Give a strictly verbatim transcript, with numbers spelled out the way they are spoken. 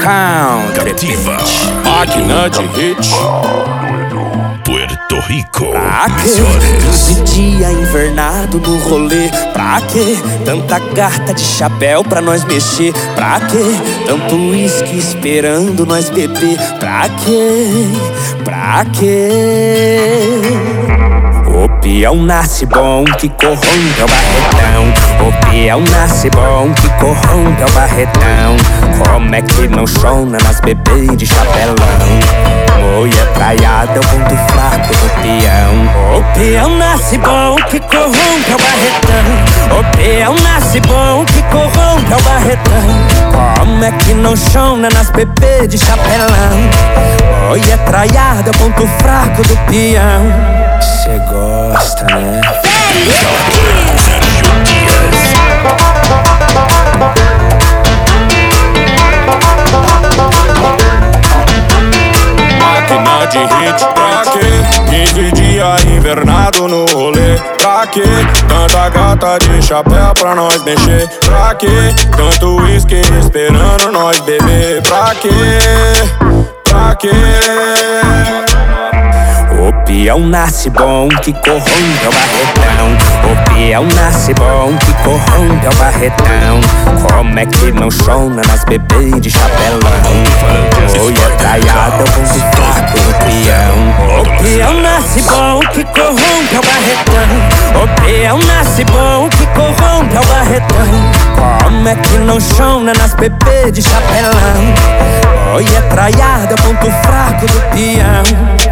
Country Máquina de hit. Puerto Rico. Pra quê? quinze dias invernado no rolê. Pra quê? Tanta gata de chapéu pra nós mexer. Pra quê? Tanto uísque esperando nós beber. Pra quê? Pra quê? O peão nasce bom que corrompe o barretão. O peão nasce bom que corrompe o barretão. Como é que não chona nas bebês de chapelão? Mulher traiada é o ponto fraco do peão. O peão nasce bom que corrompe o barretão. O peão nasce bom que corrompe o barretão. Como é que não chona nas bebês de chapelão? Mulher traiada é o ponto fraco do peão. Cê gosta, né? Sérgio Dias. Máquina de hit. Pra quê? quinze dias invernado no rolê. Pra quê? Tanta gata de chapéu pra nós mexer. Pra quê? Tanto uísque esperando nós beber. Pra quê? Pra quê? O peão nasce bom que corrompe o barretão. O peão nasce bom que corrompe o barretão. Como é que não chona nas bebês de chapelão? Mulher traiada é o ponto fraco do peão. O peão nasce bom que corrompe o barretão. O peão nasce bom que corrompe o barretão. Como é que não chona nas bebês de chapelão? Mulher traiada é o ponto fraco do peão.